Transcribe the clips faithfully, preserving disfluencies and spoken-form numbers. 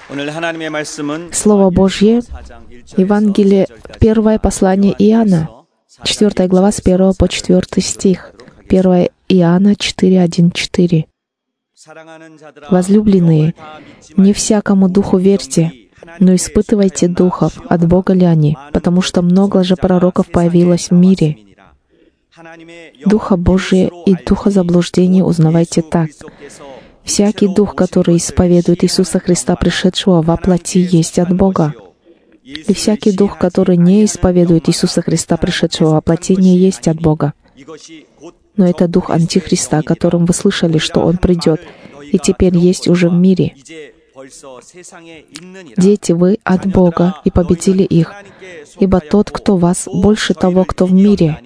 Слово Божье, Евангелие, первое послание Иоанна, четвёртая глава с первого по четвёртый стих. первое Иоанна четыре, один, четыре. Возлюбленные, не всякому духу верьте, но испытывайте духов, от Бога ли они, потому что много же пророков появилось в мире. Духа Божия и духа заблуждения узнавайте так. Всякий дух, который исповедует Иисуса Христа, пришедшего во плоти, есть от Бога. И всякий дух, который не исповедует Иисуса Христа, пришедшего во плоти, не есть от Бога. Но это дух Антихриста, о котором вы слышали, что он придет, и теперь есть уже в мире. Дети, вы от Бога, и победили их, ибо тот, кто вас, больше того, кто в мире.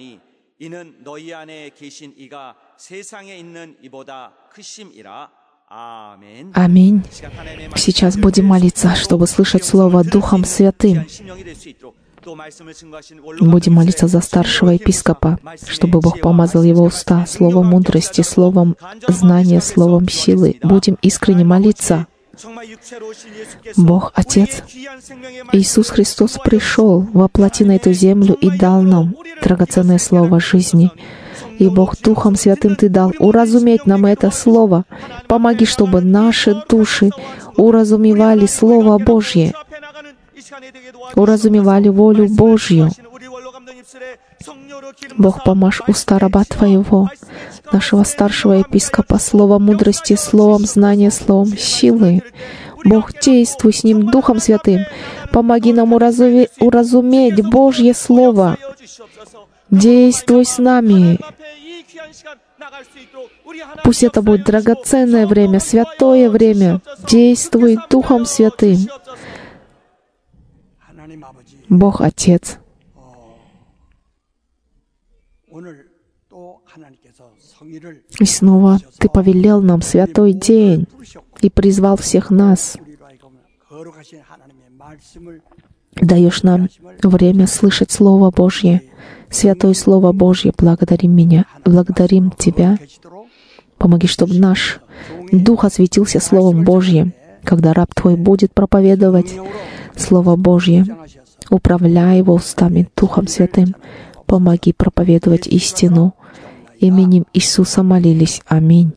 Аминь. Сейчас будем молиться, чтобы слышать Слово Духом Святым. Будем молиться за старшего епископа, чтобы Бог помазал его уста словом мудрости, словом знания, словом силы. Будем искренне молиться. Бог Отец, Иисус Христос пришел во плоти на эту землю и дал нам драгоценное слово жизни. И Бог Духом Святым Ты дал уразуметь нам это Слово. Помоги, чтобы наши души уразумевали Слово Божье, уразумевали волю Божью. Бог, помажь уста раба Твоего, нашего старшего епископа, словом мудрости, словом знания, словом силы. Бог, действуй с ним Духом Святым. Помоги нам уразуме- уразуметь Божье Слово. Действуй с нами. Пусть это будет драгоценное время, святое время. Действуй Духом Святым. Бог Отец, и снова Ты повелел нам святой день и призвал всех нас. Даешь нам время слышать Слово Божье, святое Слово Божье. Благодарим меня, благодарим Тебя. Помоги, чтобы наш дух осветился Словом Божьим, когда раб Твой будет проповедовать Слово Божье. Управляй его устами Духом Святым. Помоги проповедовать истину. Именем Иисуса молились. Аминь.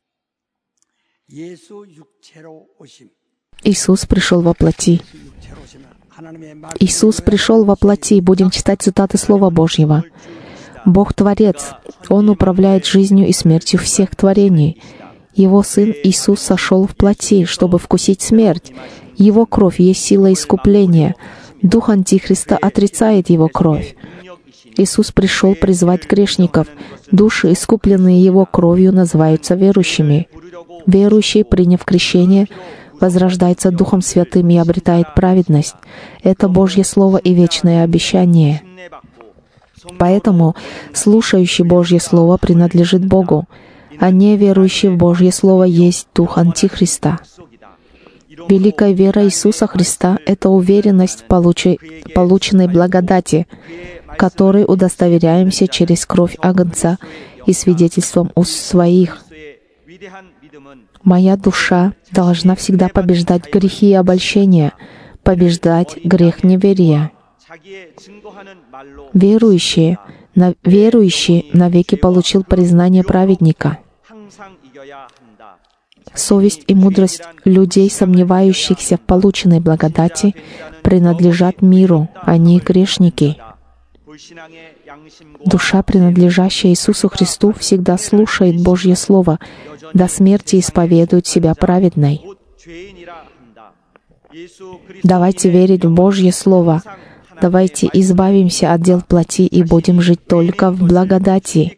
Иисус пришел во плоти. Иисус пришел во плоти. Будем читать цитаты Слова Божьего. Бог Творец. Он управляет жизнью и смертью всех творений. Его Сын Иисус сошел в плоти, чтобы вкусить смерть. Его кровь есть сила искупления. Дух Антихриста отрицает Его кровь. Иисус пришел призвать грешников. Души, искупленные Его кровью, называются верующими. Верующий, приняв крещение, возрождается Духом Святым и обретает праведность. Это Божье Слово и вечное обещание. Поэтому слушающий Божье Слово принадлежит Богу, а неверующий в Божье Слово есть Дух Антихриста. Великая вера Иисуса Христа — это уверенность в получи, полученной благодати, которой удостоверяемся через кровь Агнца и свидетельством уст своих. Моя душа должна всегда побеждать грехи и обольщения, побеждать грех неверия. Верующий, на, верующий навеки получил признание праведника. Совесть и мудрость людей, сомневающихся в полученной благодати, принадлежат миру, они грешники. Душа, принадлежащая Иисусу Христу, всегда слушает Божье Слово, до смерти исповедует себя праведной. Давайте верить в Божье Слово. Давайте избавимся от дел плоти и будем жить только в благодати.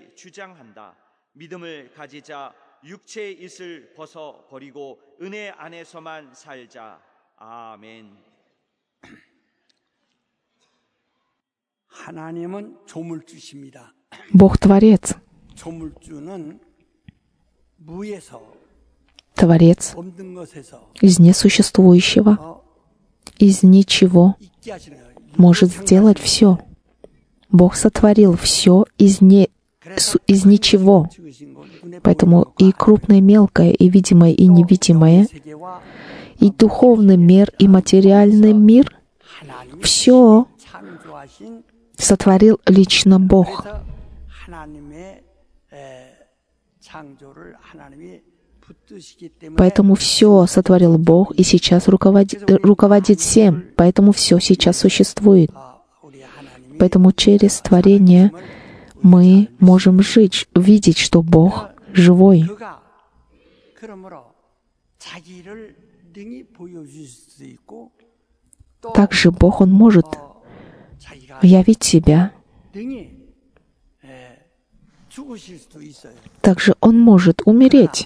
육체의 있을 벗어버리고 은혜 안에서만 살자. 아멘. 하나님은 조물주십니다. Бог Творец. 조물주는 무에서 Творец из несуществующего, из ничего может сделать все. Бог сотворил все из, не, из ничего. Поэтому и крупное, мелкое, и видимое, и невидимое, и духовный мир, и материальный мир, все сотворил лично Бог. Поэтому все сотворил Бог, и сейчас руководит, руководит всем. Поэтому все сейчас существует. Поэтому через творение мы можем жить, видеть, что Бог живой. Также Бог, Он может явить себя. Также Он может умереть.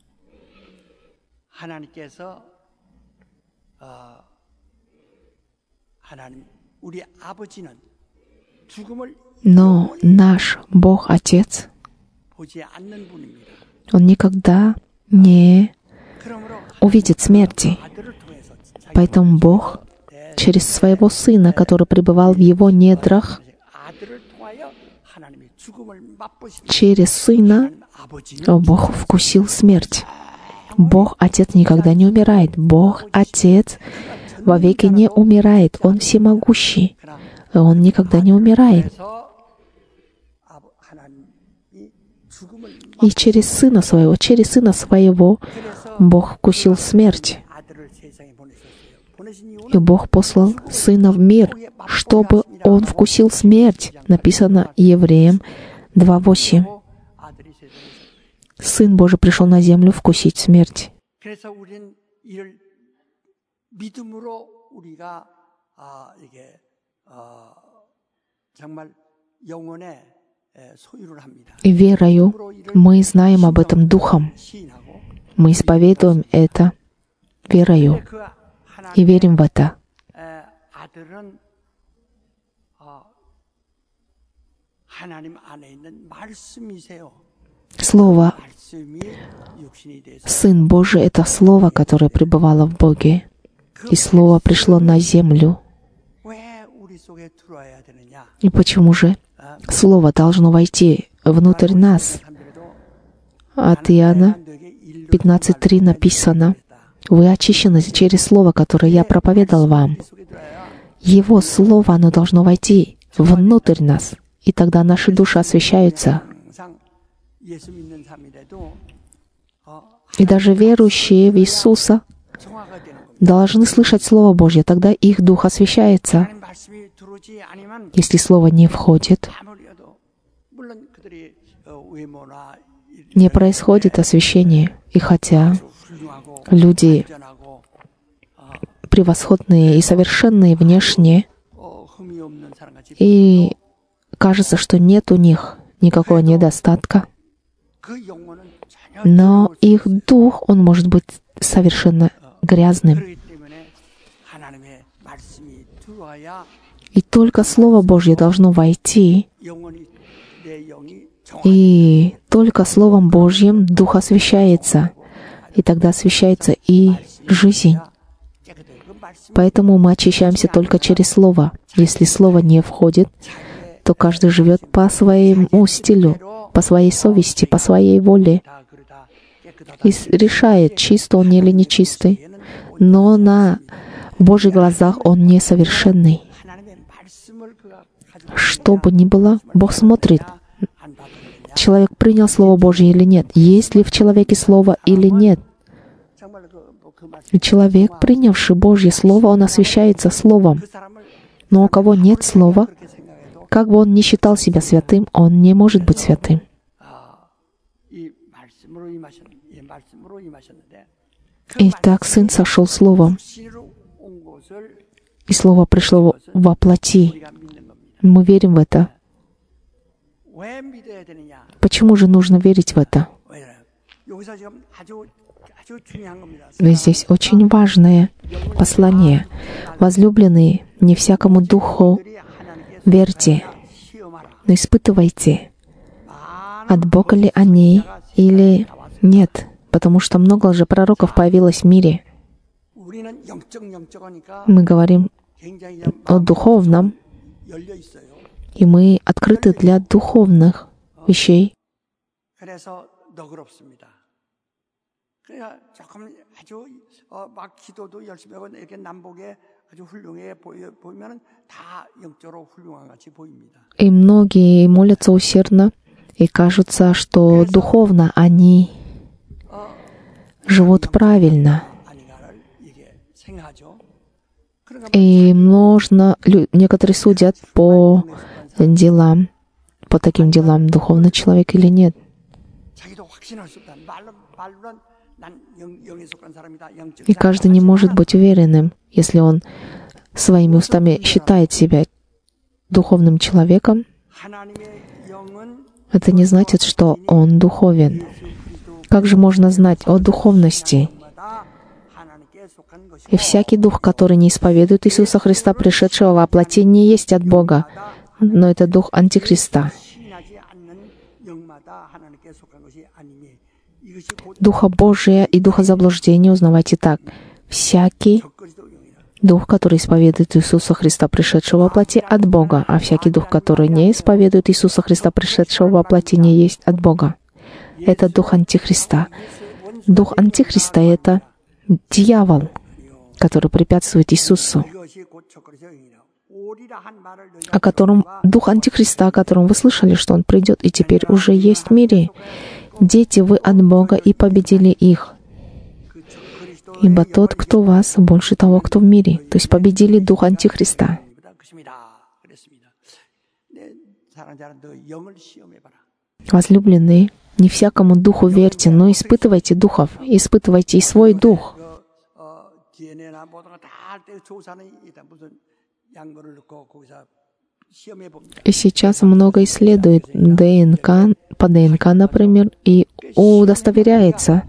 Но наш Бог Отец, Он никогда не увидит смерти. Поэтому Бог через Своего Сына, который пребывал в Его недрах, через Сына Бог вкусил смерть. Бог Отец никогда не умирает. Бог Отец вовеки не умирает. Он всемогущий. Он никогда не умирает. И через Сына Своего, через Сына Своего Бог вкусил смерть. И Бог послал Сына в мир, чтобы Он вкусил смерть. Написано Евреям два восемь. Сын Божий пришел на землю вкусить смерть. И верою мы знаем об этом духом. Мы исповедуем это верою и верим в это. Слово «Сын Божий» — это Слово, которое пребывало в Боге, и Слово пришло на землю. И почему же Слово должно войти внутрь нас? От Иоанна пятнадцать три написано: «Вы очищены через Слово, которое я проповедал вам». Его Слово, оно должно войти внутрь нас, и тогда наши души освящаются. И даже верующие в Иисуса должны слышать Слово Божье, тогда их дух освящается. Если Слово не входит, не происходит освящение. И хотя люди превосходные и совершенные внешне, и кажется, что нет у них никакого недостатка, но их дух, он может быть совершенно грязным. И только Слово Божье должно войти, и только Словом Божьим дух освящается, и тогда освящается и жизнь. Поэтому мы очищаемся только через Слово. Если Слово не входит, то каждый живет по своему стилю, по своей совести, по своей воле, и решает, чист он или нечистый. Но на Божьих глазах он несовершенный. Что бы ни было, Бог смотрит, человек принял Слово Божье или нет, есть ли в человеке Слово или нет. И человек, принявший Божье Слово, он освящается Словом. Но у кого нет Слова, как бы он ни считал себя святым, он не может быть святым. Итак, Сын сошел Словом, и Слово пришло во плоти. Мы верим в это. Почему же нужно верить в это? Здесь очень важное послание. Возлюбленные, не всякому духу верьте, но испытывайте, от Бога ли они или нет, потому что много лжепророков появилось в мире. Мы говорим о духовном, и мы открыты для духовных вещей. 그러니까 조금 아주 어, 막 기도도 열심히 하고 이렇게 남북에 아주 훌륭해 보여 보면은 다 영적으로 훌륭한 같이 보입니다. И многие молятся усердно, и кажется, что духовно они живут правильно. 아니가를 이게 생각하죠. И можно, лю- некоторые судят по делам, по таким делам, духовный человек или нет. 자기도 확신할 수 없다. 말로 말로는 난 영, 영에 속한 사람이다. 영적. И каждый не может быть уверенным, если он своими устами считает себя духовным человеком. 하나님의 영은 Это не значит, что он духовен. Как же можно знать о духовности? 마다 하나님께 속한 것이 И всякий дух, который не исповедует Иисуса Христа, пришедшего во плоти, не есть от Бога, но это дух Антихриста. 신하지 않는 영마다 하나님께 속한 것이 아니니 이것이 곧 Духа Божия и духа заблуждения узнавайте так. Всякий 적그리스도 영이라. дух, который исповедует Иисуса Христа, пришедшего во плоти, от Бога, а всякий дух, который не исповедует Иисуса Христа, пришедшего во плоти, не есть от Бога. Это дух Антихриста. Дух Антихриста — это дьявол, который препятствует Иисусу, 이것이 곧 적그리스도 영이라. 오리라 한 말을 너희가 о котором дух Антихриста, о котором вы слышали, что он придет и теперь уже есть в мире. Дети, вы от Бога и победили их. 그 적그리스도 Ибо тот, кто в вас, больше того, кто в мире. То есть победили дух Антихриста. 영이다. 그렇습니다. 그랬습니다. 네, 사랑자는 너 영을 시험해봐라. Возлюбленные, не всякому духу верьте, но испытывайте духов, испытывайте и свой дух. 그, 어, 디엔에이나 모든 거 다 할 때 조사는 일단 무슨 양거를 넣고 거기서 시험해 봅니다. И сейчас много исследует ДНК, по ДНК, например, и удостоверяется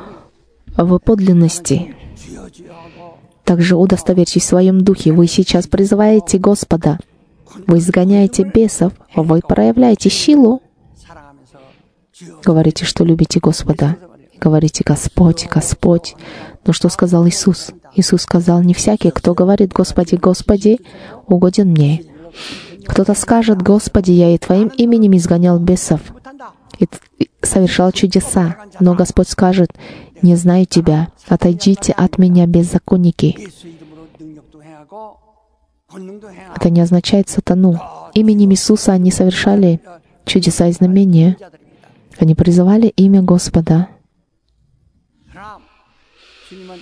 в подлинности. 주여 주여 하고 Также удостоверьтесь в своем духе. Вы сейчас призываете Господа, вы изгоняете бесов, вы проявляете силу, 사랑하면서 주여 говорите, что любите Господа. Говорите: Господь, Господь. Но что сказал Иисус? Иисус сказал: не всякий, кто говорит: Господи, Господи, угоден мне. Кто-то скажет: Господи, я и Твоим именем изгонял бесов 못한다. и т- и совершал чудеса. Но Господь скажет: не знаю тебя, отойдите от меня, беззаконники. 예수 이름으로 능력도 행하고 권능도 행하고 Это не означает сатану. Именем Иисуса они совершали чудеса и знамения. 자들입니다. Они призывали имя Господа. 그러나 주님은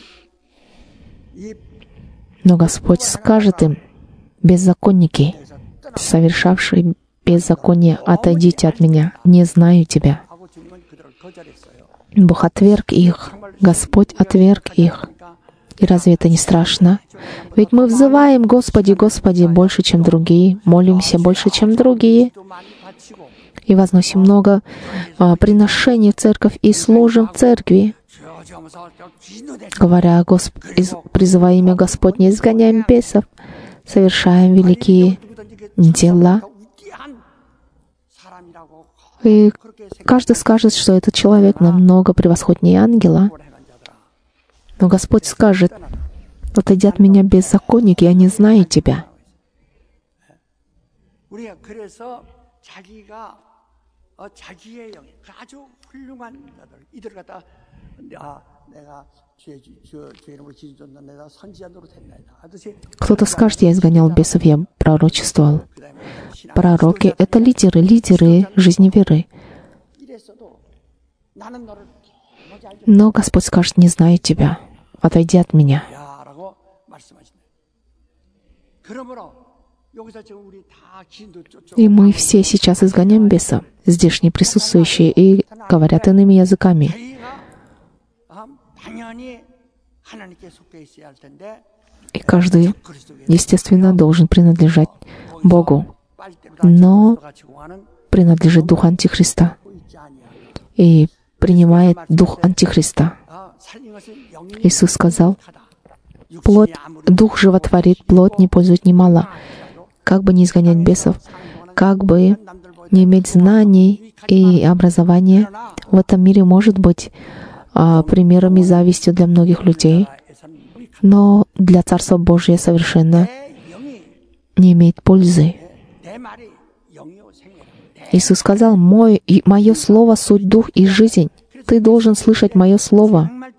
이 Но Господь скажет им: беззаконники, совершавшие беззаконие, отойдите от меня, не знаю тебя. 하고 주님은 그들을 거절했어요. Бог отверг их, Господь отверг их. И разве это не страшно? Ведь мы взываем: Господи, Господи, больше, чем другие, молимся больше, чем другие, 또 많이 바치고 и возносим много а, приношений в церковь и служим в церкви, 주여 주여 하면서 귀신도 되고 говоря, Госп... из... призывая имя Господне, изгоняем бесов, совершаем великие дела. 위대한 사람이라고 И 그렇게 каждый скажет, что этот человек намного превосходнее ангела. 생각을 해간 자들아. Но Господь скажет: отойди от меня, беззаконники, я не знаю тебя. 우리가 그래서 자기가 어, 자기의 영, 그 아주 훌륭한 자들, 이들을 갖다 아, 내가 주의 주, 주, 주의 이름으로 지진 줬나 내가 선지자 노릇했나이다 하듯이 Кто-то скажет: я изгонял бесов, я пророчествовал. 그다음에 신앙 Пророки — это лидеры, лидеры жизни веры. 이랬어도 나는 너를 도무지 알지 Но Господь скажет: не знаю тебя, отойди от меня. 못야라고 말씀하시네. 그러므로 여기서 지금 우리 다 기신도 쫓고 И мы все сейчас изгоняем бесов, здешние присутствующие, и говорят иными языками. 저희가 아, 당연히 하나님께 속해 있어야 할 텐데 И каждый, 그리스도께 естественно, должен принадлежать Богу, 빨대로 Но- 다 가지고 가는 принадлежит дух Антихриста 거 있지 아니야. и принимает дух Антихриста. 아, 살린 것은 영이 Иисус сказал: 하다. плоть, 육신이 아무리 дух животворит, плоть не пользует немало. Как бы не изгонять бесов, как бы не иметь знаний и образования, в этом мире может быть а, примером и завистью для многих людей, но для Царства Божия совершенно 내 영이 не имеет пользы. 내 말이 영이요 생명. Иисус сказал: «Мой, и мое слово — суть дух и жизнь». Ты должен слышать мое слово. 정말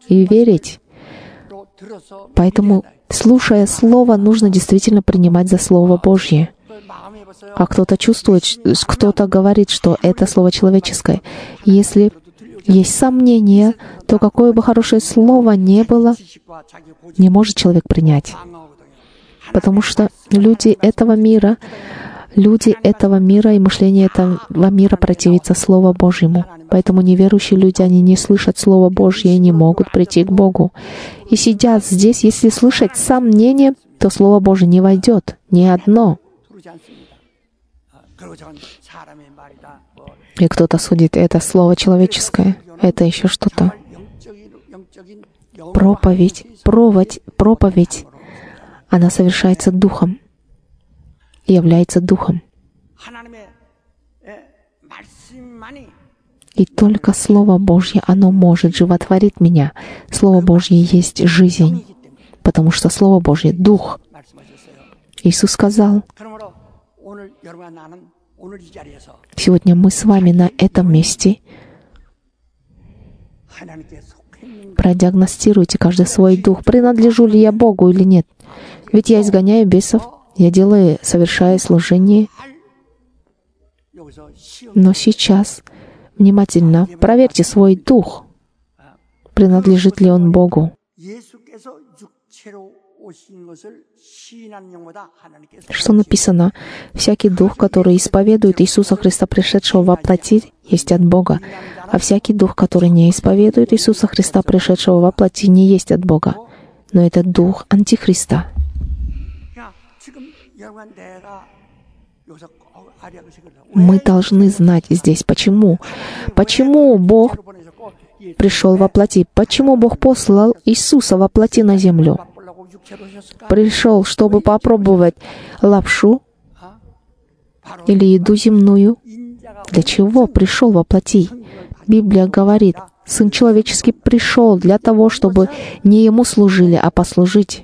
и верить. Поэтому, слушая Слово, нужно действительно принимать за Слово Божье. А кто-то чувствует, кто-то говорит, что это Слово человеческое. Если есть сомнения, то какое бы хорошее слово ни было, не может человек принять. Потому что люди этого мира, люди этого мира и мышление этого мира противится Слову Божьему. Поэтому неверующие люди, они не слышат Слово Божье и не могут прийти к Богу. И сидят здесь, если слышать сомнения, то Слово Божье не войдет, ни одно. И кто-то судит, это слово человеческое, это еще что-то. Проповедь, проповедь, проповедь, она совершается Духом, является Духом. И только Слово Божье, оно может животворить меня. Слово Божье есть жизнь, потому что Слово Божье — Дух. Иисус сказал, сегодня мы с вами на этом месте. Продиагностируйте каждый свой дух. Принадлежу ли я Богу или нет? Ведь я изгоняю бесов, я делаю, совершаю служение. Но сейчас внимательно проверьте свой дух. Принадлежит ли он Богу? Что написано? «Всякий дух, который исповедует Иисуса Христа, пришедшего во плоти, есть от Бога, а всякий дух, который не исповедует Иисуса Христа, пришедшего во плоти, не есть от Бога, но это дух Антихриста». Мы должны знать здесь, почему. Почему Бог пришел во плоти? Почему Бог послал Иисуса во плоти на землю? Пришел, чтобы попробовать лапшу или еду земную. Для чего пришел во плоти? Библия говорит, Сын Человеческий пришел для того, чтобы не Ему служили, а послужить,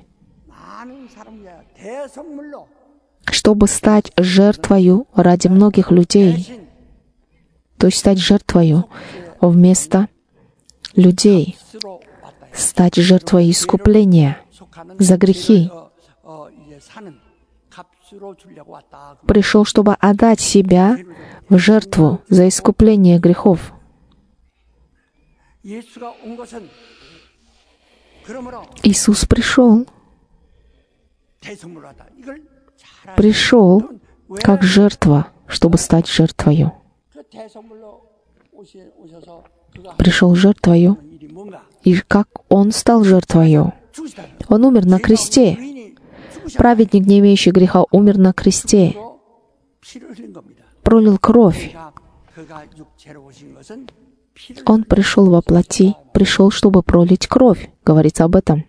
чтобы стать жертвою ради многих людей. То есть стать жертвою вместо людей, стать жертвой искупления за грехи. Пришел, чтобы отдать себя в жертву за искупление грехов. Иисус пришел, пришел как жертва, чтобы стать жертвою. Пришел жертвою, и как Он стал жертвою? Он умер на кресте. Праведник, не имеющий греха, умер на кресте, пролил кровь. Он пришел во плоти, пришел, чтобы пролить кровь. Говорится об этом.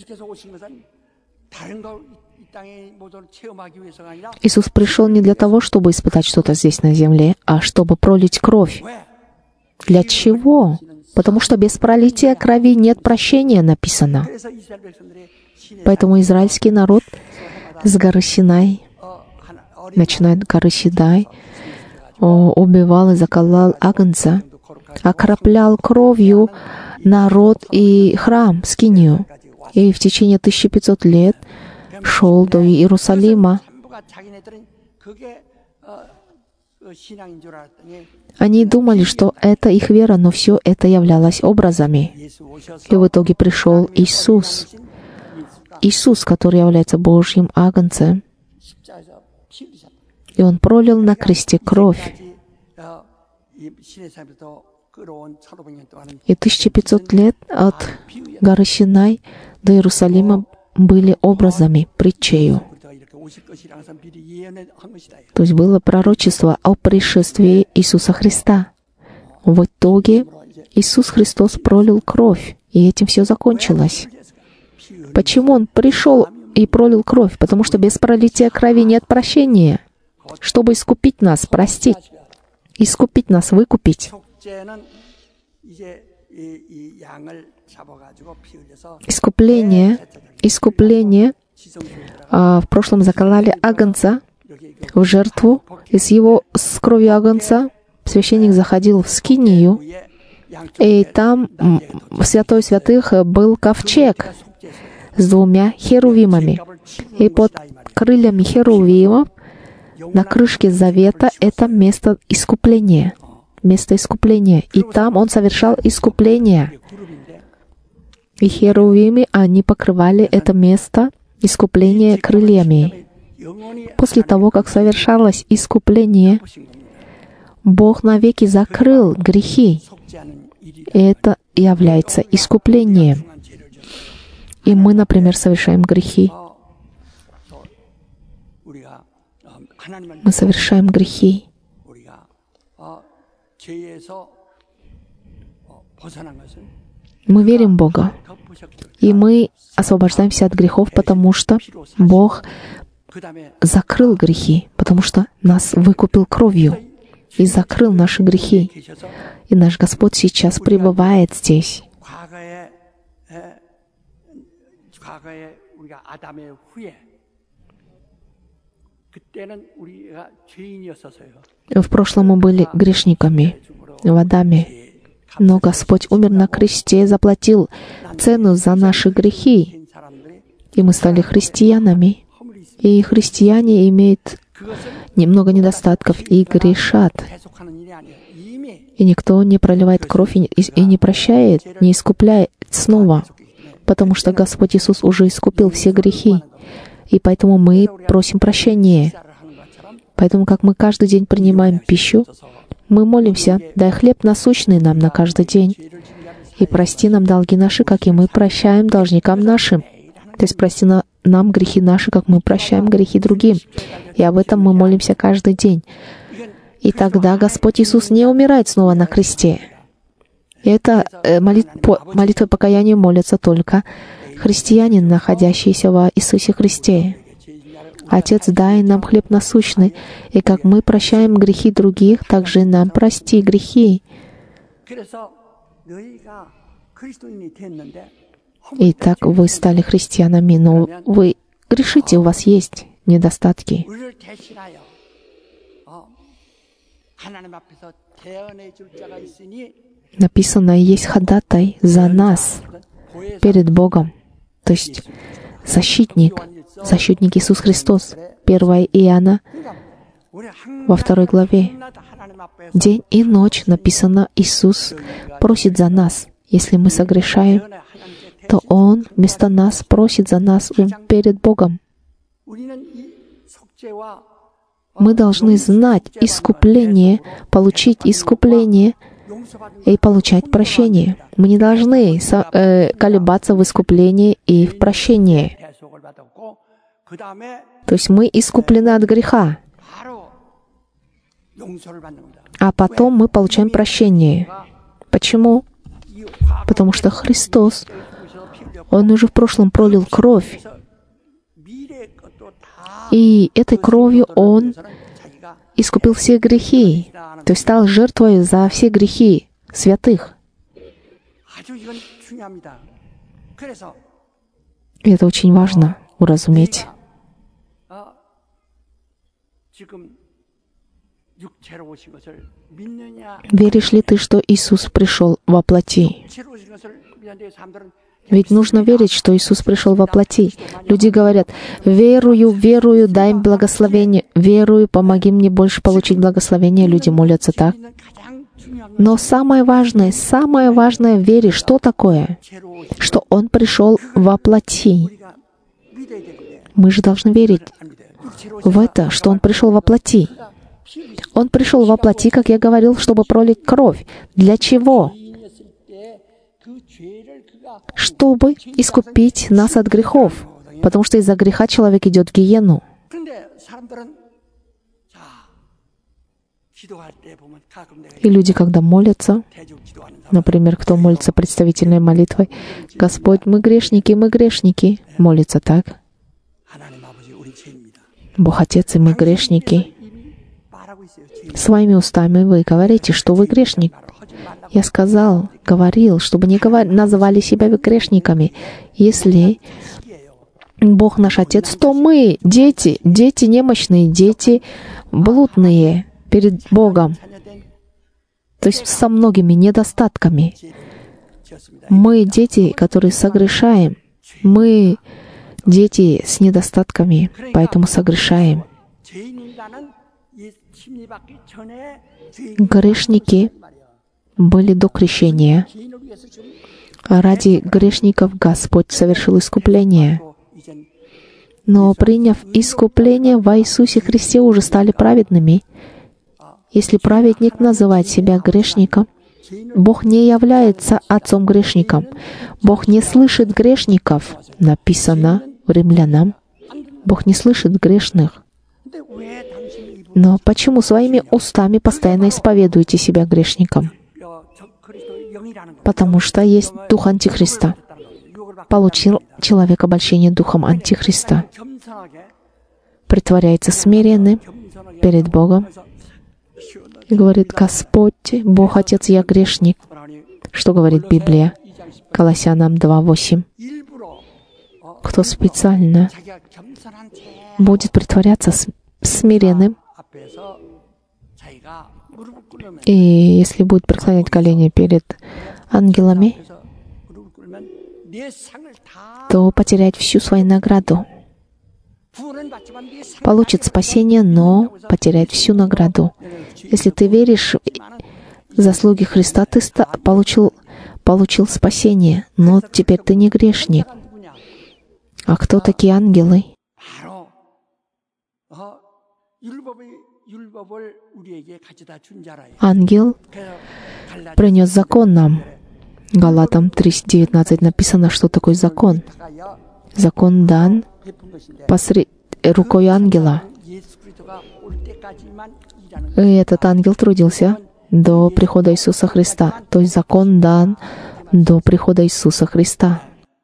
Иисус пришел не для того, чтобы испытать что-то здесь на земле, а чтобы пролить кровь. Для чего? Потому что без пролития крови нет прощения, написано. Поэтому израильский народ с горы Синай, начиная от горы Синай, убивал и заколол агнца, окроплял кровью народ и храм, скинию. И в течение тысячи пятисот лет шел до Иерусалима. Они думали, что это их вера, но все это являлось образами. И в итоге пришел Иисус. Иисус, который является Божьим агнцем. И Он пролил на кресте кровь. И тысяча пятьсот лет от горы Синай до Иерусалима были образами, притчею. То есть было пророчество о пришествии Иисуса Христа. В итоге Иисус Христос пролил кровь, и этим все закончилось. Почему Он пришел и пролил кровь? Потому что без пролития крови нет прощения. Чтобы искупить нас, простить, искупить нас, выкупить. Искупление, искупление. А в прошлом закололи агнца в жертву, и с его с кровью агнца священник заходил в скинию, И там в святой святых был ковчег с двумя херувимами. И под крыльями херувимов на крышке завета это место искупления. Место искупления. И там он совершал искупление. И херувимы, они покрывали это место искупления крыльями. После того, как совершалось искупление, Бог навеки закрыл грехи. И это является искуплением. И мы, например, совершаем грехи. Мы совершаем грехи. Мы верим в Бога. И мы освобождаемся от грехов, потому что Бог закрыл грехи, потому что нас выкупил кровью и закрыл наши грехи. И наш Господь сейчас пребывает здесь. В прошлом мы были грешниками в Адаме, но Господь умер на кресте, заплатил цену за наши грехи, и мы стали христианами. И христиане имеют немного недостатков и грешат. И никто не проливает кровь и, и не прощает, не искупляет снова, потому что Господь Иисус уже искупил все грехи. И поэтому мы просим прощения. Поэтому, как мы каждый день принимаем пищу, мы молимся: «Дай хлеб насущный нам на каждый день, и прости нам долги наши, как и мы прощаем должникам нашим». То есть прости на, нам грехи наши, как мы прощаем грехи другим. И об этом мы молимся каждый день. И тогда Господь Иисус не умирает снова на кресте. И это э, молит, по, молитвой покаяния молятся только христиане, находящиеся во Иисусе Христе. Отец, дай нам хлеб насущный, и как мы прощаем грехи других, так же нам прости грехи. Итак, вы стали христианами, но вы грешите, у вас есть недостатки. Написано: есть ходатай за нас перед Богом, то есть защитник, защитник Иисус Христос. первое Иоанна во второй главе. День и ночь написано: Иисус просит за нас. Если мы согрешаем, то Он вместо нас просит за нас перед Богом. Мы должны знать искупление, получить искупление и получать прощение. Мы не должны э, колебаться в искуплении и в прощении. То есть мы искуплены от греха, а потом мы получаем прощение. Почему? Потому что Христос, Он уже в прошлом пролил кровь, и этой кровью Он искупил все грехи, то есть стал жертвой за все грехи святых. И это очень важно уразуметь. Веришь ли ты, что Иисус пришел во плоти? Ведь нужно верить, что Иисус пришел во плоти. Люди говорят: «Верую, верую, дай им благословение. Верую, помоги мне больше получить благословение». Люди молятся так. Но самое важное, самое важное в вере, что такое? Что Он пришел во плоти. Мы же должны верить в это, что Он пришел во плоти. Он пришел во плоти, как я говорил, чтобы пролить кровь. Для чего? Чтобы искупить нас от грехов. Потому что из-за греха человек идет в гиену. И люди, когда молятся, например, кто молится представительной молитвой: «Господь, мы грешники, мы грешники», молится так. Бог Отец, и мы грешники. Своими устами вы говорите, что вы грешник. Я сказал, говорил, чтобы не говор... называли себя грешниками. Если Бог наш Отец, то мы дети, дети немощные, дети блудные перед Богом. то есть со многими недостатками. Мы дети, которые согрешаем. Мы дети с недостатками, поэтому согрешаем. Грешники были до крещения. Ради грешников Господь совершил искупление. Но приняв искупление во Иисусе Христе, уже стали праведными. Если праведник называет себя грешником, Бог не является отцом грешникам. Бог не слышит грешников. Написано в Римлянам. Бог не слышит грешных. Но почему своими устами постоянно исповедуете себя грешником? Потому что есть дух Антихриста. Получил человек обольщение духом Антихриста. Притворяется смиренным перед Богом и говорит: «Господь, Бог Отец, я грешник». Что говорит Библия? Колоссянам два восемь. Кто специально будет притворяться смиренным, и если будет преклонять колени перед ангелами, то потеряет всю свою награду. Получит спасение, но потеряет всю награду. Если ты веришь в заслуги Христа, ты получил, получил спасение, но теперь ты не грешник. А кто такие ангелы? Ангел принес закон нам. Галатам три девятнадцать написано, что такое закон. Закон дан посред... рукой ангела. И этот ангел трудился до прихода Иисуса Христа. То есть закон дан до прихода Иисуса Христа.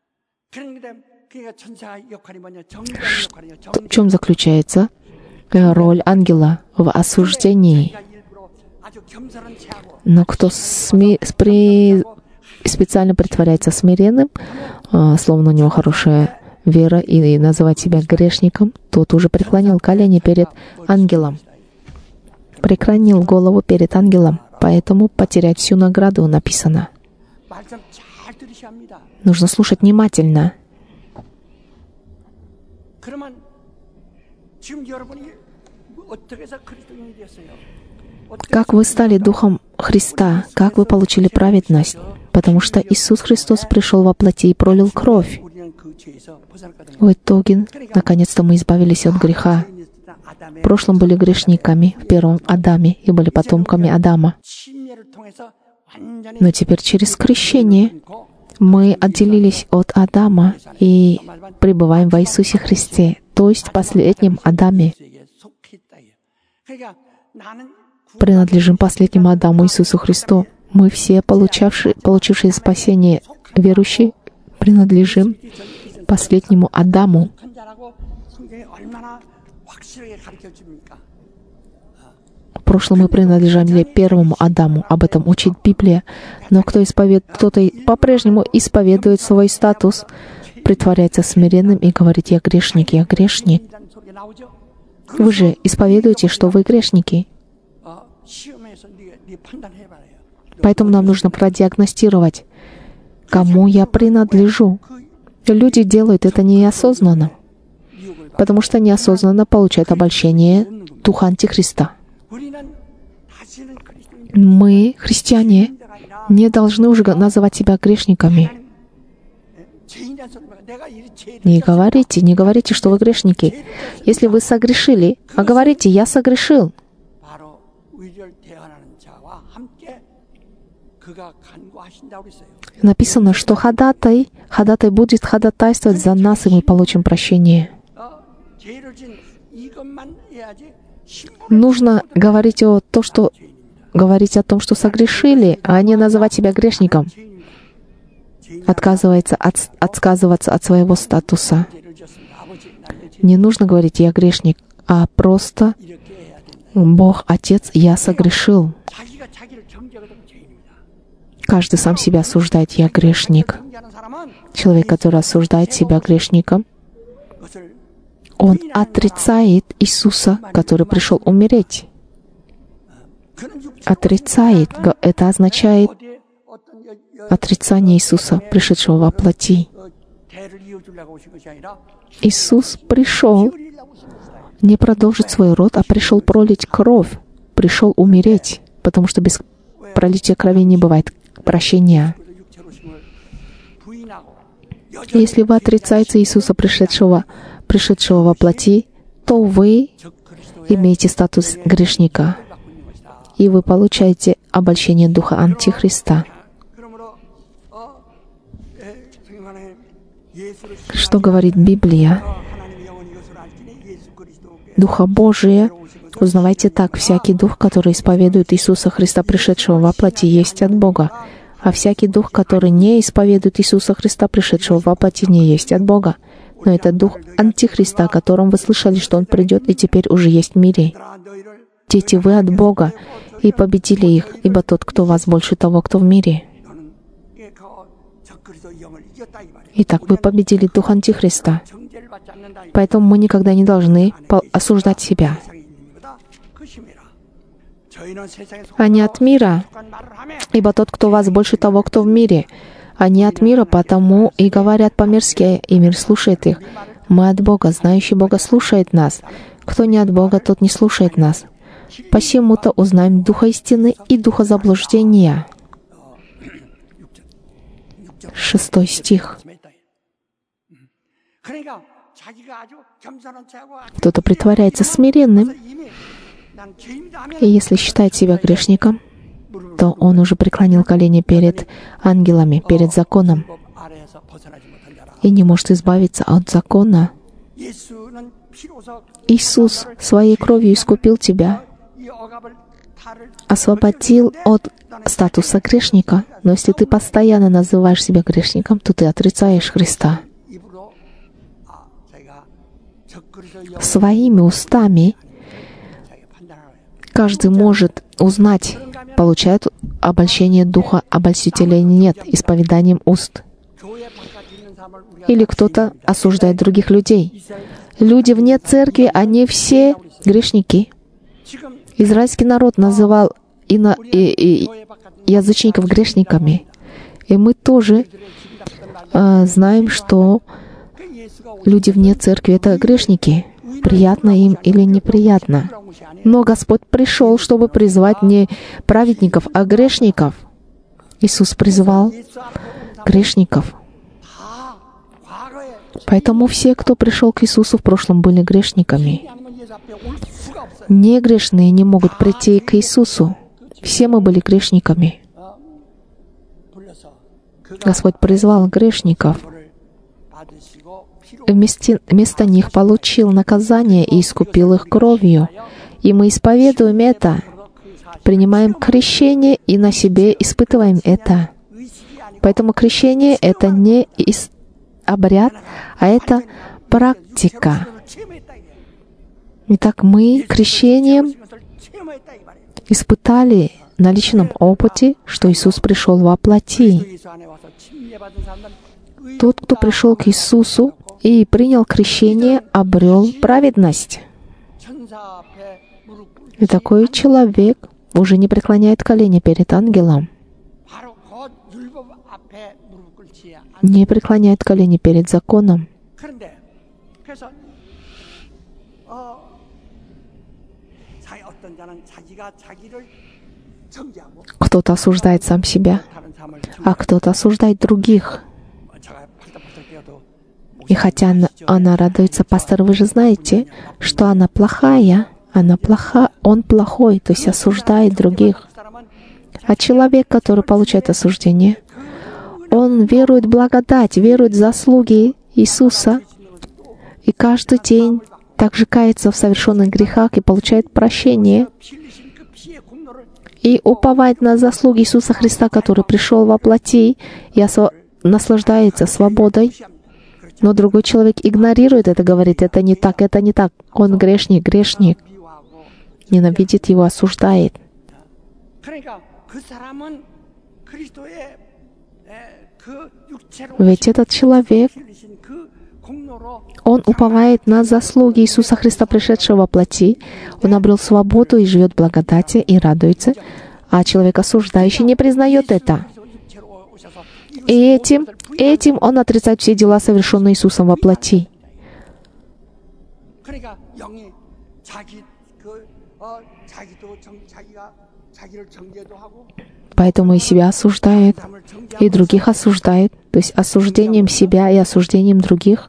В чем заключается роль ангела? В осуждении. Но кто сме... при... специально притворяется смиренным, словно у него хорошая вера, и называть себя грешником, тот уже преклонил колени перед ангелом. Преклонил голову перед ангелом, поэтому потерять всю награду написано. Нужно слушать внимательно. Как вы стали Духом Христа? Как вы получили праведность? Потому что Иисус Христос пришел во плоти и пролил кровь. В итоге, наконец-то мы избавились от греха. В прошлом были грешниками, в первом Адаме, и были потомками Адама. Но теперь через крещение мы отделились от Адама и пребываем во Иисусе Христе, то есть в последнем Адаме. Принадлежим последнему Адаму Иисусу Христу. Мы все, получавшие, получившие спасение, верующие, принадлежим последнему Адаму. В прошлом мы принадлежали первому Адаму. Об этом учит Библия. Но кто исповед... кто-то по-прежнему исповедует свой статус, притворяется смиренным и говорит: «Я грешник, я грешник». Вы же исповедуете, что вы грешники. Поэтому нам нужно продиагностировать, кому я принадлежу. Люди делают это неосознанно, потому что неосознанно получают обольщение духа Антихриста. Мы, христиане, не должны уже называть себя грешниками. Не говорите, не говорите, что вы грешники. Если вы согрешили, а говорите: «Я согрешил». Написано, что ходатай, ходатай будет ходатайствовать за нас, и мы получим прощение. Нужно говорить о том, что говорить о том, что согрешили, а не называть себя грешником. Отказывается от, отказываться от своего статуса. Не нужно говорить: «Я грешник», а просто: «Бог Отец, я согрешил». Каждый сам себя осуждает: «Я грешник». Человек, который осуждает себя грешником, он отрицает Иисуса, который пришел умереть. отрицает, это означает отрицание Иисуса, пришедшего во плоти. Иисус пришел не продолжить свой род, а пришел пролить кровь, пришел умереть, потому что без пролития крови не бывает прощения. Если вы отрицаете Иисуса, пришедшего, пришедшего во плоти, то вы имеете статус грешника, и вы получаете обольщение духа Антихриста. Что говорит Библия? Духа Божия узнавайте так: всякий дух, который исповедует Иисуса Христа, пришедшего во плоти, есть от Бога, а всякий дух, который не исповедует Иисуса Христа, пришедшего во плоти, не есть от Бога. Но это дух Антихриста, о котором вы слышали, что он придет и теперь уже есть в мире. Дети, вы от Бога, и победили их, ибо тот, кто вас, больше того, кто в мире. Итак, вы победили дух Антихриста. Поэтому мы никогда не должны осуждать себя. А не от мира, ибо тот, кто вас, больше того, кто в мире. Они от мира, потому и говорят по-мирски, и мир слушает их. Мы от Бога, знающий Бога слушает нас. Кто не от Бога, тот не слушает нас. Посему-то узнаем духа истины и духа заблуждения. Шестой стих. Кто-то притворяется смиренным, и если считает себя грешником, то он уже преклонил колени перед ангелами, перед законом, и не может избавиться от закона. Иисус своей кровью искупил тебя, освободил от статуса грешника. Но если ты постоянно называешь себя грешником, то ты отрицаешь Христа. Своими устами каждый может узнать, получает обольщение духа обольстителя или нет, исповеданием уст. Или кто-то осуждает других людей. Люди вне церкви, они все грешники. Израильский народ называл ино, и, и, язычников грешниками. И мы тоже э, знаем, что люди вне церкви — это грешники. Приятно им или неприятно. Но Господь пришел, чтобы призвать не праведников, а грешников. Иисус призвал грешников. Поэтому все, кто пришел к Иисусу в прошлом, были грешниками. Негрешные не могут прийти к Иисусу. Все мы были грешниками. Господь призвал грешников. Вместе, вместо них получил наказание и искупил их кровью. И мы исповедуем это, принимаем крещение и на себе испытываем это. Поэтому крещение — это не обряд, а это практика. Итак, мы крещением испытали на личном опыте, что Иисус пришел во плоти. Тот, кто пришел к Иисусу и принял крещение, обрел праведность. И такой человек уже не преклоняет колени перед ангелом, не преклоняет колени перед законом. Кто-то осуждает сам себя, а кто-то осуждает других. И хотя она, она радуется, пастор, вы же знаете, что она плохая, она плоха, он плохой, то есть осуждает других. А человек, который получает осуждение, он верует в благодать, верует в заслуги Иисуса, и каждый день также кается в совершенных грехах и получает прощение, и уповает на заслуги Иисуса Христа, который пришел во плоти, и осво... наслаждается свободой. Но другой человек игнорирует это, говорит, это не так, это не так. Он грешник, грешник. Ненавидит его, осуждает. Ведь этот человек Он уповает на заслуги Иисуса Христа, пришедшего во плоти. Он обрел свободу и живет в благодати и радуется, а человек осуждающий не признает это. И этим, этим он отрицает все дела, совершенные Иисусом во плоти. Поэтому и себя осуждает, и других осуждает. То есть осуждением себя и осуждением других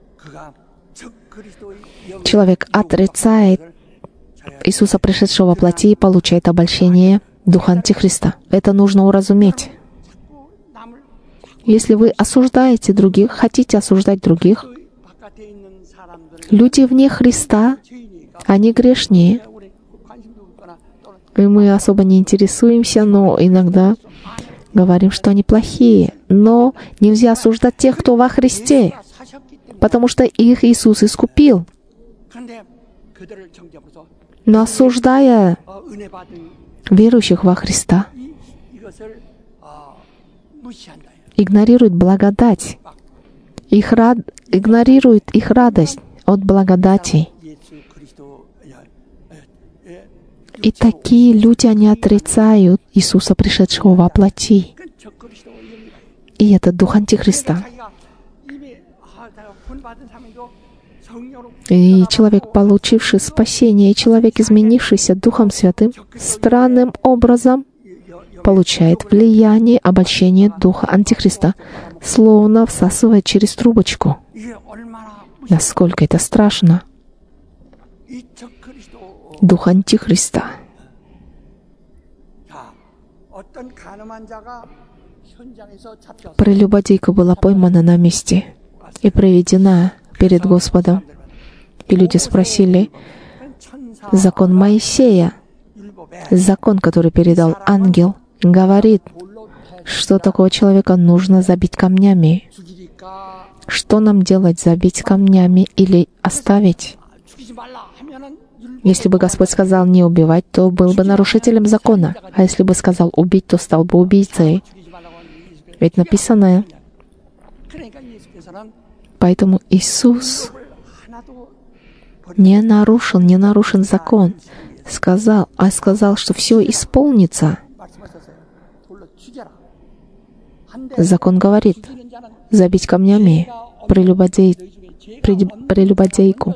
человек отрицает Иисуса, пришедшего во плоти, и получает обольщение Духа Антихриста. Это нужно уразуметь. Если вы осуждаете других, хотите осуждать других, люди вне Христа, они грешнее. И мы особо не интересуемся, но иногда говорим, что они плохие. Но нельзя осуждать тех, кто во Христе, потому что их Иисус искупил. Но осуждая верующих во Христа, игнорирует благодать, их рад... игнорирует их радость от благодати. И такие люди, они отрицают Иисуса, пришедшего во плоти. И это Дух Антихриста. И человек, получивший спасение, и человек, изменившийся Духом Святым, странным образом получает влияние, обольщение Духа Антихриста, словно всасывает через трубочку. Насколько это страшно! Дух Антихриста. Прелюбодейка была поймана на месте и приведена перед Господом. И люди спросили: закон Моисея, закон, который передал ангел, говорит, что такого человека нужно забить камнями. Что нам делать, забить камнями или оставить? Если бы Господь сказал не убивать, то был бы нарушителем закона. А если бы сказал убить, то стал бы убийцей. Ведь написано. Поэтому Иисус не нарушил, не нарушен закон. Сказал, а сказал, что все исполнится. Закон говорит, забить камнями прелюбодей, прелюбодейку.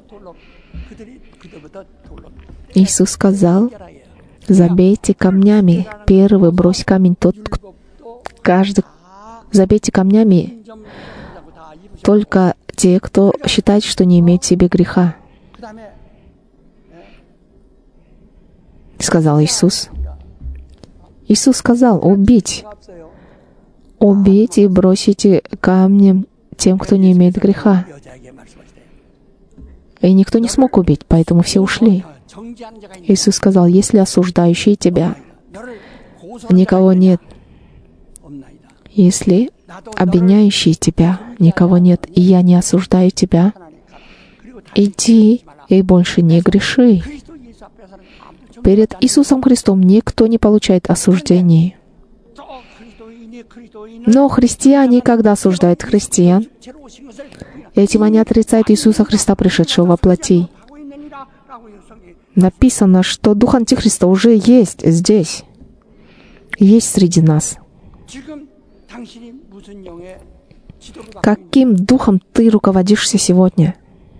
Иисус сказал, забейте камнями. Первый брось камень тот, каждый. Забейте камнями только те, кто считает, что не имеет в себе греха. Сказал Иисус. Иисус сказал, убить. Убить и бросите камнем тем, кто не имеет греха. И никто не смог убить, поэтому все ушли. Иисус сказал, если осуждающие тебя, никого нет. Если обвиняющие тебя, никого нет, и я не осуждаю тебя, иди и больше не греши. Перед Иисусом Христом никто не получает осуждений. Но христиане, когда осуждают христиан, этим они отрицают Иисуса Христа, пришедшего во плоти. Написано, что Дух Антихриста уже есть здесь, есть среди нас. Каким духом ты руководишься сегодня?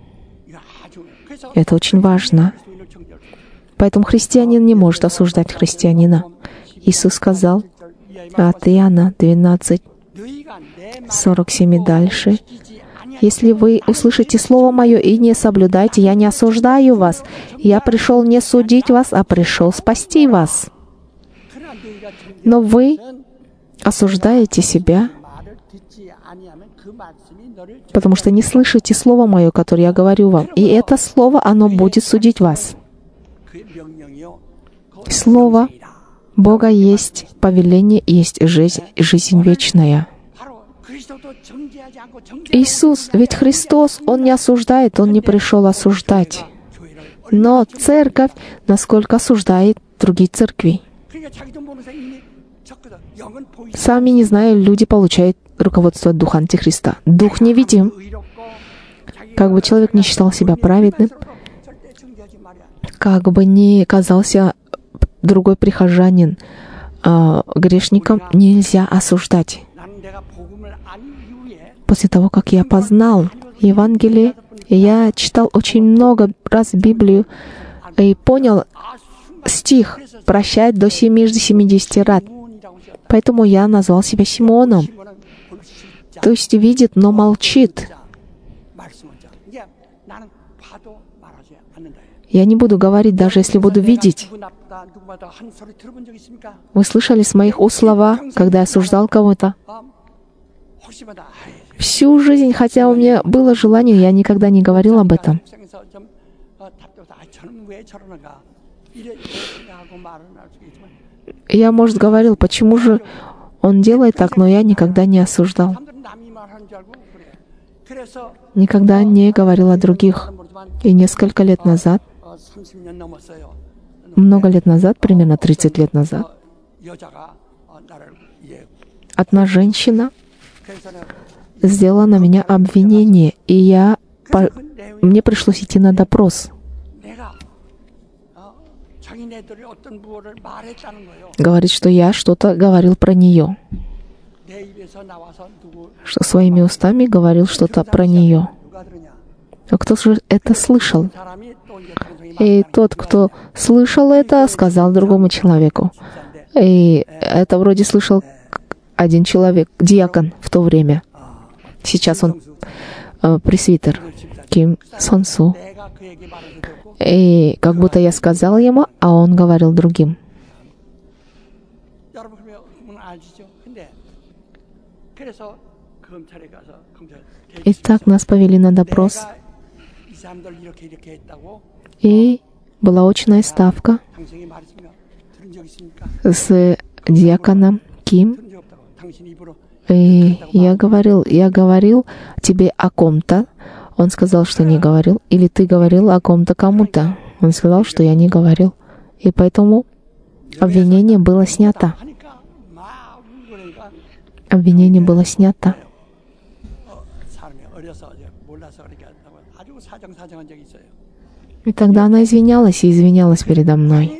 Это очень важно. Поэтому христианин не может осуждать христианина. Иисус сказал от Иоанна двенадцать, сорок семь и дальше. «Если вы услышите Слово Мое и не соблюдаете, я не осуждаю вас. Я пришел не судить вас, а пришел спасти вас. Но вы осуждаете себя, потому что не слышите Слово Мое, которое я говорю вам. И это Слово, оно будет судить вас». Слово Бога есть повеление, есть жизнь, жизнь вечная. Иисус, ведь Христос, Он не осуждает, Он не пришел осуждать. Но Церковь, насколько осуждает другие церкви. Сами, не зная, люди получают руководство от Духа Антихриста. Дух невидим. как бы человек не считал себя праведным, как бы ни казался другой прихожанин э, грешником, нельзя осуждать. После того, как я познал Евангелие, я читал очень много раз Библию и понял стих «прощать до семидесяти раз». Поэтому я назвал себя Симеоном. То есть видит, но молчит. Я не буду говорить, даже если буду видеть. Вы слышали с моих уст слова, когда я осуждал кого-то? Всю жизнь, хотя у меня было желание, я никогда не говорил об этом. Я, может, говорил, почему же он делает так, но я никогда не осуждал. Никогда не говорил о других. И несколько лет назад, много лет назад, примерно тридцать лет назад, одна женщина сделала на меня обвинение, и я, по, мне пришлось идти на допрос. Говорит, что я что-то говорил про нее, что своими устами говорил что-то про нее. А кто же это слышал? И тот, кто слышал это, сказал другому человеку. И это вроде слышал один человек, диакон в то время. Сейчас он э, пресвитер, Ким Сон Су. И как будто я сказал ему, а он говорил другим. Итак, нас повели на допрос. И была очная ставка с диаконом Ким. И я говорил, я говорил тебе о ком-то. Он сказал, что не говорил. Или ты говорил о ком-то кому-то. Он сказал, что я не говорил. И поэтому обвинение было снято. Обвинение было снято. И тогда она извинялась и извинялась передо мной.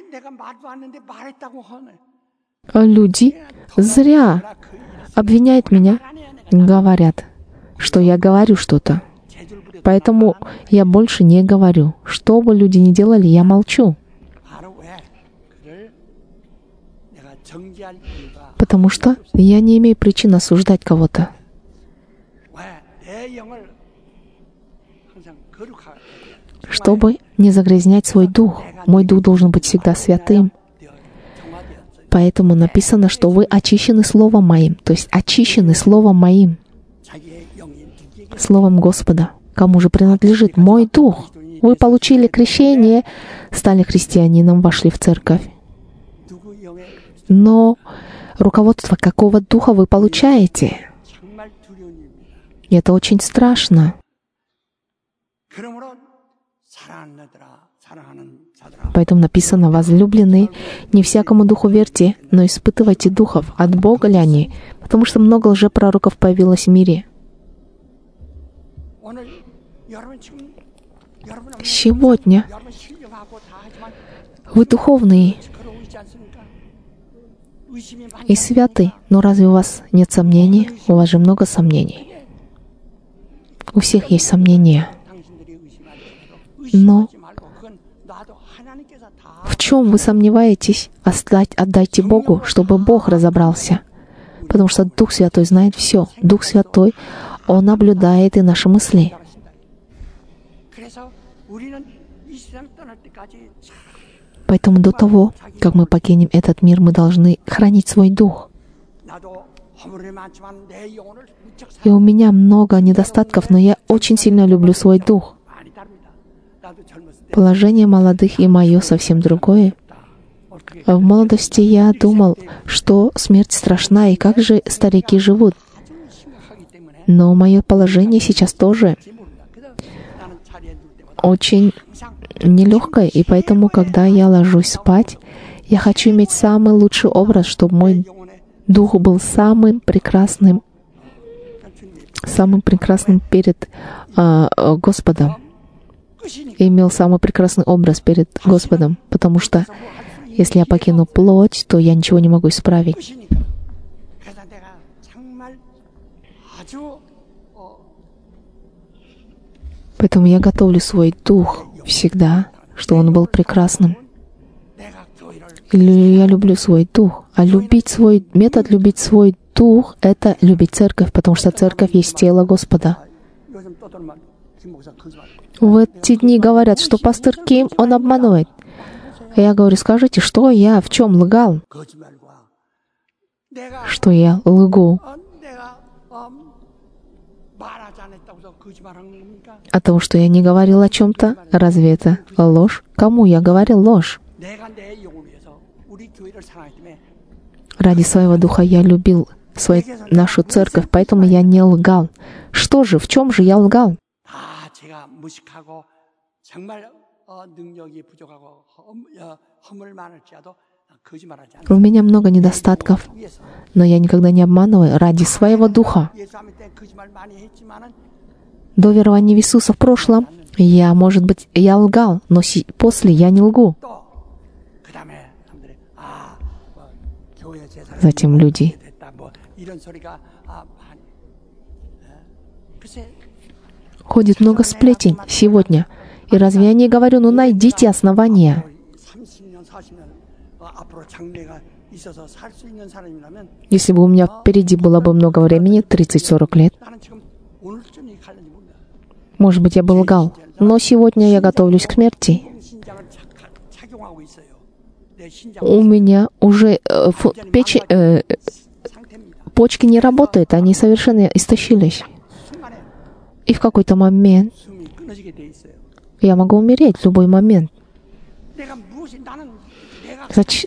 А люди зря обвиняют меня, говорят, что я говорю что-то. Поэтому я больше не говорю. Что бы люди ни делали, я молчу. Потому что я не имею причин осуждать кого-то. Чтобы не загрязнять свой дух. Мой дух должен быть всегда святым. Поэтому написано, что вы очищены Словом Моим. То есть очищены Словом Моим. Словом Господа. Кому же принадлежит мой дух? Вы получили крещение, стали христианином, вошли в церковь. Но руководство какого духа вы получаете? И это очень страшно. Поэтому написано: возлюбленные, не всякому духу верьте, но испытывайте духов, от Бога ли они, потому что много лжепророков появилось в мире. Сегодня вы духовные и святы, но разве у вас нет сомнений? У вас же много сомнений. У всех есть сомнения. Но в чем вы сомневаетесь? Отдать, отдайте Богу, чтобы Бог разобрался. Потому что Дух Святой знает все. Дух Святой, Он наблюдает и наши мысли. Поэтому до того, как мы покинем этот мир, мы должны хранить свой дух. И у меня много недостатков, но я очень сильно люблю свой дух. Положение молодых и мое совсем другое. В молодости я думал, что смерть страшна, и как же старики живут. Но мое положение сейчас тоже очень нелегкое, и поэтому, когда я ложусь спать, я хочу иметь самый лучший образ, чтобы мой дух был самым прекрасным самым прекрасным перед а, Господом, имел самый прекрасный образ перед Господом, потому что если я покину плоть, то я ничего не могу исправить. Поэтому я готовлю свой дух всегда, что он был прекрасным. Или я люблю свой дух. А любить свой, метод любить свой дух — это любить церковь, потому что церковь есть тело Господа. В эти дни говорят, что пастор Ким, он обманывает. Я говорю, скажите, что я в чем лгал? Что я лгу? От того, что я не говорил о чем-то, разве это ложь? Кому я говорил ложь? Ради своего духа я любил свою, нашу церковь, поэтому я не лгал. Что же, в чем же я лгал? У меня много недостатков, но я никогда не обманываю ради своего духа. До верования в Иисуса в прошлом я, может быть, я лгал, но после я не лгу. Затем люди ходит много сплетен сегодня. И разве я не говорю, ну найдите основания? Если бы у меня впереди было бы много времени, тридцать-сорок лет, может быть, я бы лгал. Но сегодня я готовлюсь к смерти. У меня уже э, печень, э, почки не работают, они совершенно истощились. И в какой-то момент я могу умереть в любой момент. Значит,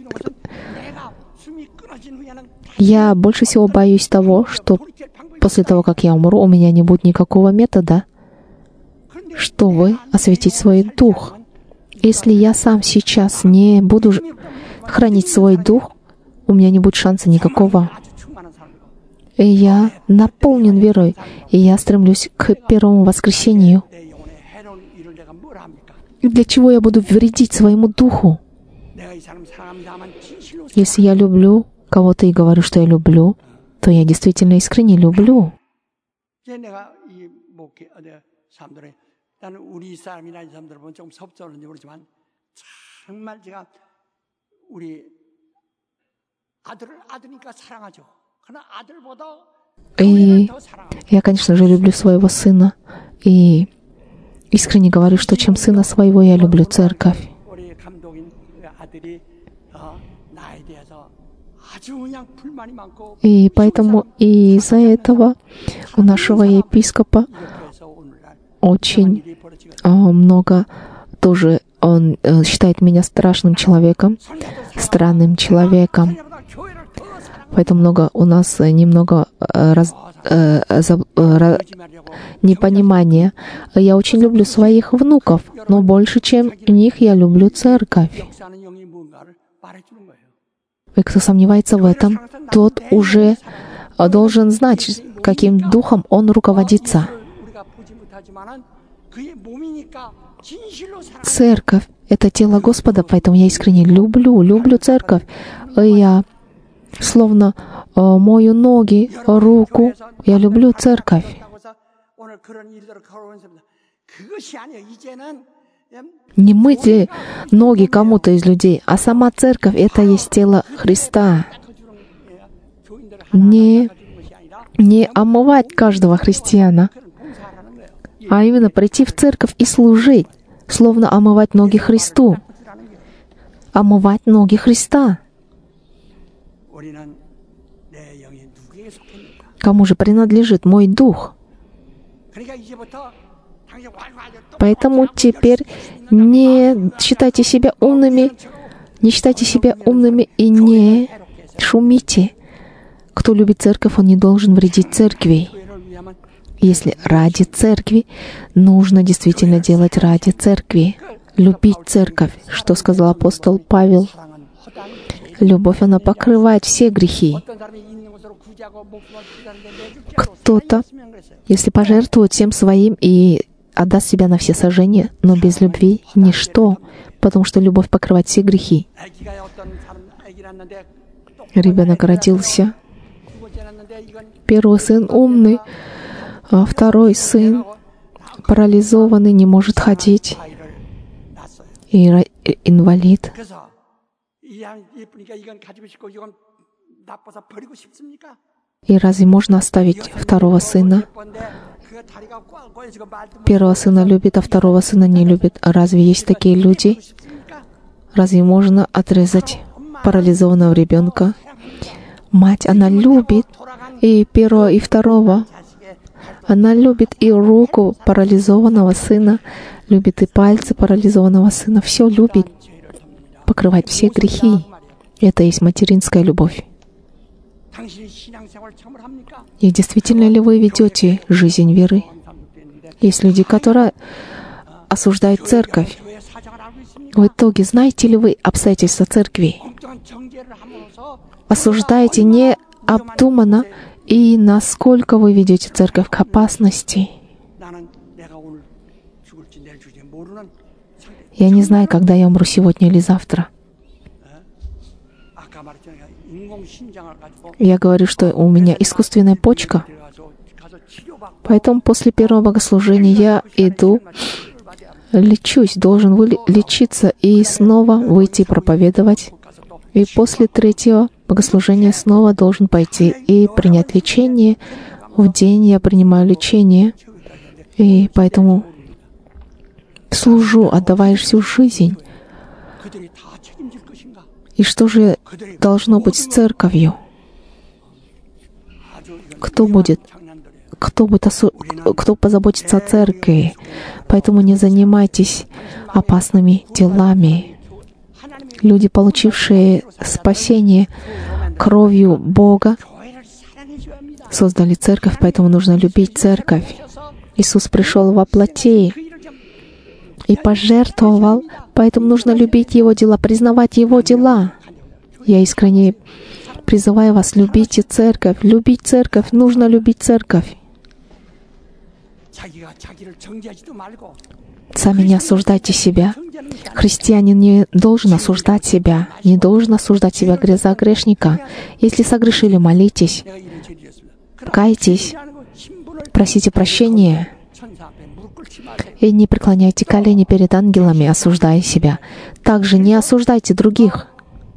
я больше всего боюсь того, что после того, как я умру, у меня не будет никакого метода, чтобы осветить свой дух. Если я сам сейчас не буду хранить свой дух, у меня не будет шанса никакого. И я наполнен верой, и я стремлюсь к первому воскресению. И для чего я буду вредить своему духу? Если я люблю кого-то и говорю, что я люблю, то я действительно искренне люблю. И я, конечно же, люблю своего сына. И искренне говорю, что чем сына своего я люблю церковь. И поэтому и из-за этого у нашего епископа очень э, много тоже, он э, считает меня страшным человеком, странным человеком. Поэтому много у нас немного э, раз, э, за, э, непонимания. Я очень люблю своих внуков, но больше, чем них, я люблю церковь. И кто сомневается в этом, тот уже должен знать, каким духом он руководится. Церковь — это тело Господа, поэтому я искренне люблю, люблю церковь. И я словно э, мою ноги, руку, я люблю церковь. Не мыть ли ноги кому-то из людей, а сама церковь — это есть тело Христа. Не, не омывать каждого христиана, а именно прийти в церковь и служить, словно омывать ноги Христу. Омывать ноги Христа. Кому же принадлежит мой дух? Поэтому теперь не считайте себя умными, не считайте себя умными и не шумите. Кто любит церковь, он не должен вредить церкви. Если ради церкви, нужно действительно делать ради церкви, любить церковь, что сказал апостол Павел. Любовь, она покрывает все грехи. Кто-то, если пожертвует всем своим и отдаст себя на все сожжения, но без любви — ничто, потому что любовь покрывает все грехи. Ребенок родился. Первый сын умный, а второй сын парализованный, не может ходить, и инвалид. И разве можно оставить второго сына? Первого сына любит, а второго сына не любит. А разве есть такие люди? Разве можно отрезать парализованного ребенка? Мать, она любит и первого, и второго. Она любит и руку парализованного сына, любит и пальцы парализованного сына. Все любит, покрывать все грехи. Это есть материнская любовь. И действительно ли вы ведете жизнь веры? Есть люди, которые осуждают церковь. В итоге, знаете ли вы обстоятельства церкви? Осуждаете необдуманно, и насколько вы ведете церковь к опасности. Я не знаю, когда я умру, сегодня или завтра. Я говорю, что у меня искусственная почка, поэтому после первого богослужения я иду, лечусь, должен лечиться и снова выйти проповедовать. И после третьего богослужения снова должен пойти и принять лечение. В день я принимаю лечение, и поэтому служу, отдавая всю жизнь. И что же должно быть с церковью? Кто будет? Кто, будет осу... Кто позаботится о церкви? Поэтому не занимайтесь опасными делами. Люди, получившие спасение кровью Бога, создали церковь, поэтому нужно любить церковь. Иисус пришел во плоти и пожертвовал, поэтому нужно любить Его дела, признавать Его дела. Я искренне призываю вас, любите церковь, любить церковь, нужно любить церковь. Сами не осуждайте себя. Христианин не должен осуждать себя, не должен осуждать себя за грешника. Если согрешили, молитесь, кайтесь, просите прощения и не преклоняйте колени перед ангелами, осуждая себя. Также не осуждайте других.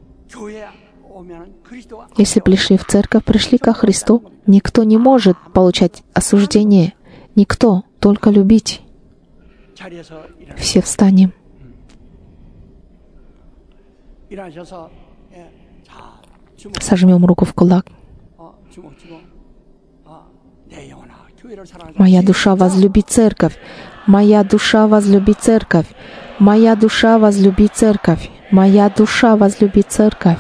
Если пришли в церковь, пришли ко Христу, никто не может получать осуждение. Никто, только любить. Все встанем. Сожмем руку в кулак. Моя душа возлюбит церковь. Моя душа возлюбит церковь. Моя душа возлюбит церковь. Моя душа возлюбит церковь.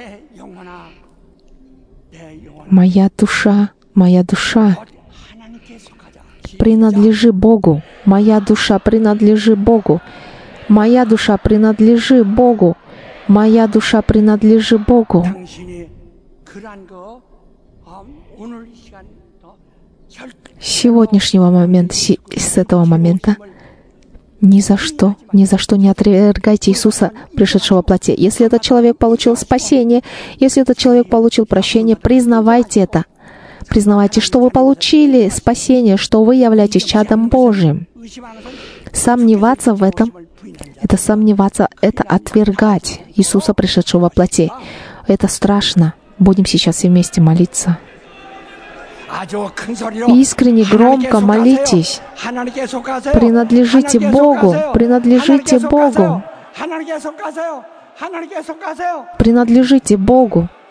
Моя душа, моя душа, принадлежи Богу. Моя душа принадлежи Богу. Моя душа принадлежи Богу. Моя душа принадлежи Богу. С сегодняшнего момента, с этого момента, ни за что, ни за что не отвергайте Иисуса, пришедшего в плоти. Если этот человек получил спасение, если этот человек получил прощение, признавайте это. Признавайте, что вы получили спасение, что вы являетесь чадом Божьим. Сомневаться в этом — это сомневаться, это отвергать Иисуса, пришедшего во плоти. Это страшно. Будем сейчас все вместе молиться. Искренне, громко молитесь. Принадлежите Богу, принадлежите Богу. Принадлежите Богу.